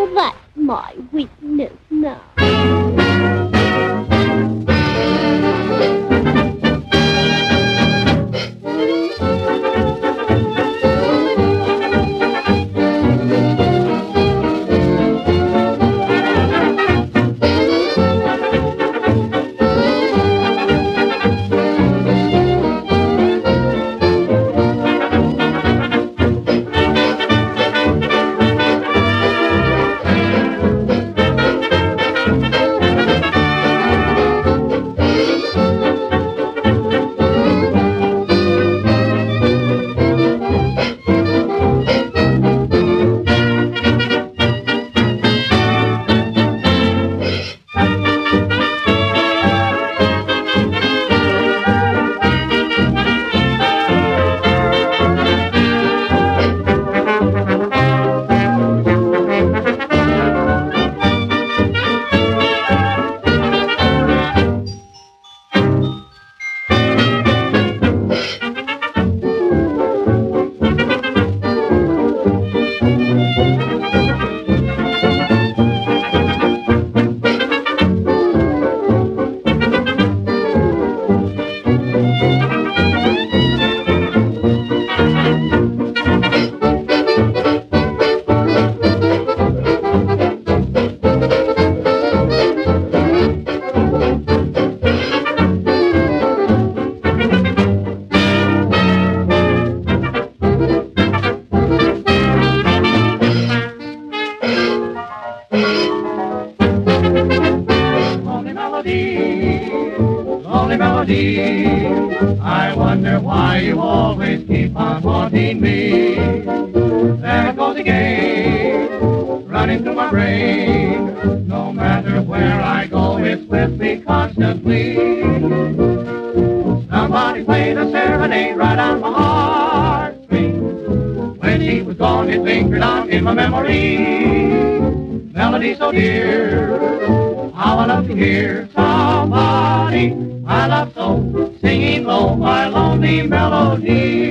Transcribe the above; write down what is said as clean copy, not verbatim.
That's my weakness now. Lonely melody, I wonder why you always keep on wanting me. There it goes again, running through my brain. No matter where I go, it's with me constantly. Somebody played a serenade right on my heartstrings. When she was gone, it lingered on in my memory. Melody so dear, how I love to hear somebody I love so, singing low my lonely melody.